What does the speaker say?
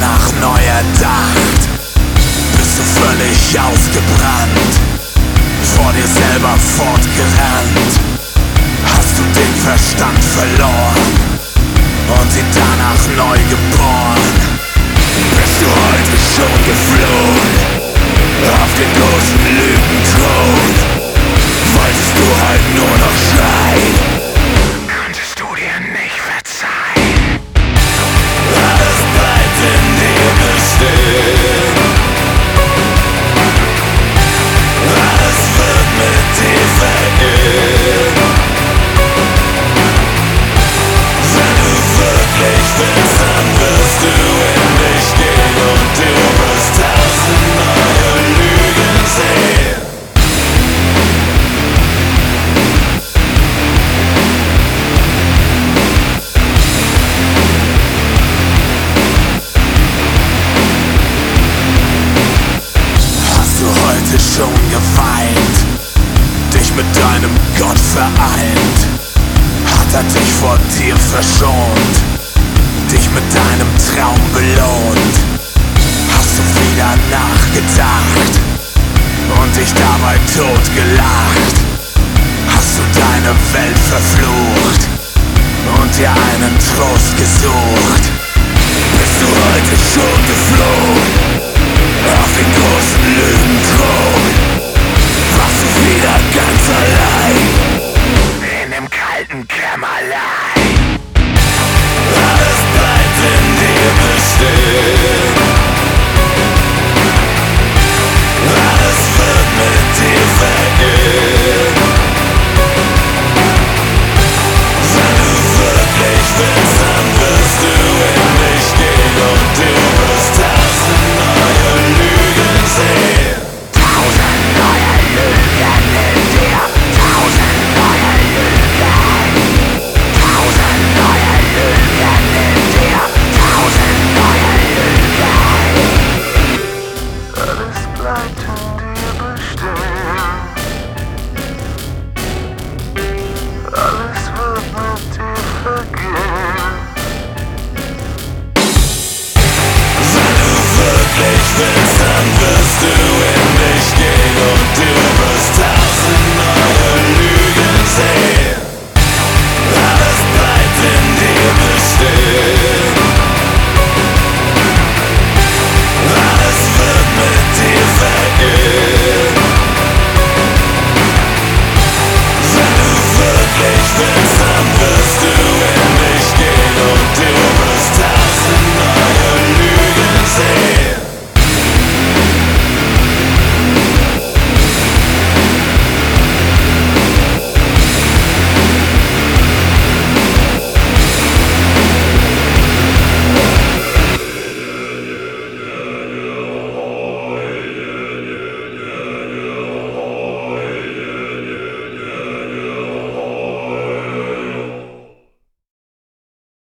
danach neu erdacht. Bist du völlig ausgebrannt, vor dir selber fortgerannt? Hast du den Verstand verloren und ihn danach neu geboren? Bist du heute schon geflohen auf den großen Lügenthron? Wolltest du halt nur noch schreien? Konntest du dir nicht verzeihen? Alles bleibt in dir bestehen. Alles wird mit dir vergehen. Wenn du wirklich willst, dann wirst du in dich gehen und du wirst 1000 neue Lügen sehen. Hast du heute schon geweint, dich mit deinem Gott vereint? Hat er dich vor dir verschont, dich mit deinem Traum belohnt? Hast du wieder nachgedacht und dich dabei totgelacht? Hast du deine Welt verflucht und dir einen Trost gesucht? Bist du heute schon geflohen auf den großen Lügenthron? Warst du wieder ganz allein in dem kalten Kämmerlein? Alles bleibt in dir bestehen. Alles wird mit dir vergehen. Wenn du wirklich willst, dann wirst du in dich gehen und du wirst 1000 neue Lügen sehen. 1000 neue Lügen in dir, 1000 neue Lügen. 1000 neue Lügen in dir, 1000 neue Lügen. Alles bleibt in dir bestehen. Alles wird mit dir vergehen. Wenn du wirklich willst, dann wirst du in dich gehen und du wirst